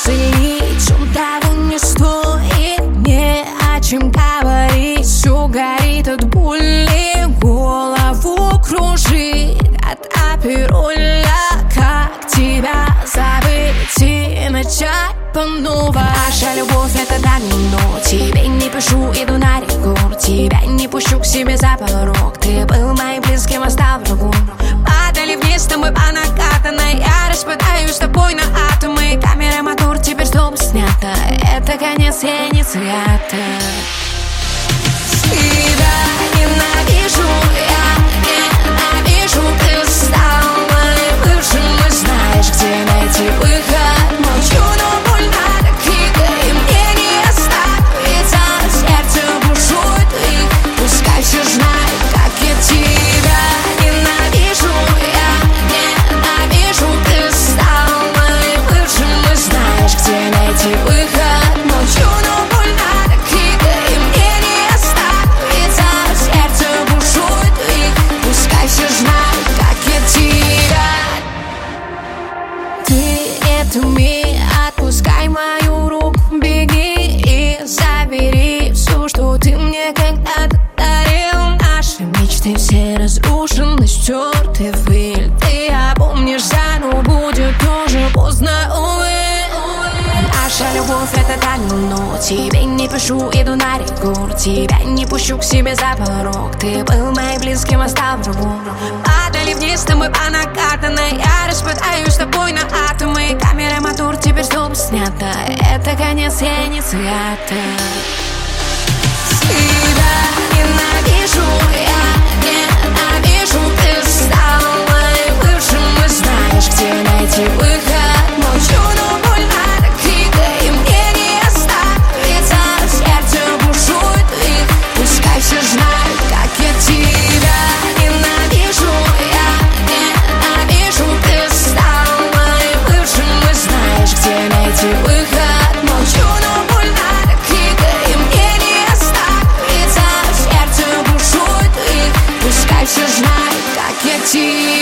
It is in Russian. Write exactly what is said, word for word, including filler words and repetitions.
слить, он того не стоит, не о чем говорить. Все горит от боли, голову кружит от апероля. Как тебя забыть и начать по новой? Наша любовь — это домино. Тебе не пишу, иду на рекорд. Тебя не пущу к себе за порог. Ты был моим близким, а стал врагом. Падали вниз, тобой по накатанной. Я распадаюсь с тобой на атомы. Камера, мотор, теперь снова снято. Это конец, я не свято. Тебя ненавижу, я ненавижу. Ты стал моим бывшим, и знаешь, где найти выход. Молчу, но больно так дико, и мне не оставить. А сердце бушует, и пускай все знают, как я тебя ненавижу. Я ненавижу. Ты стал моим бывшим, и знаешь, где найти выход. Молчу, но больно так дико, и мне не оставить. А сердце бушует, и пускай все знают, как я тебя. Ты это умей, отпускай мою руку, беги и забери все, что ты мне когда-то дарил. Наши мечты все разрушены, стерты в пыль. Ты опомнишься, но будет тоже поздно, увы. Наша любовь — это домино. Тебе не пишу, иду на рекорд. Тебя не пущу к себе за порог. Ты был моим близким, а стал врагом. Падали вниз, с тобой по накатанной. Я распадаюсь с тобой на атомы. Камера, мотор, теперь снова снято. Это конец, я не свято. Тебя ненавижу, я ненавижу. Ты стал моим бывшим, и знаешь, где найти выход. Молчу, но больно так дико, и мне не оставить. А сердце бушует, и пускай все знают, как я тебя ненавижу. Я ненавижу. Ты стал моим бывшим, и знаешь, где найти выход. Молчу, но больно так дико, и мне не оставить. А сердце бушует, и пускай все знают, как я тебя.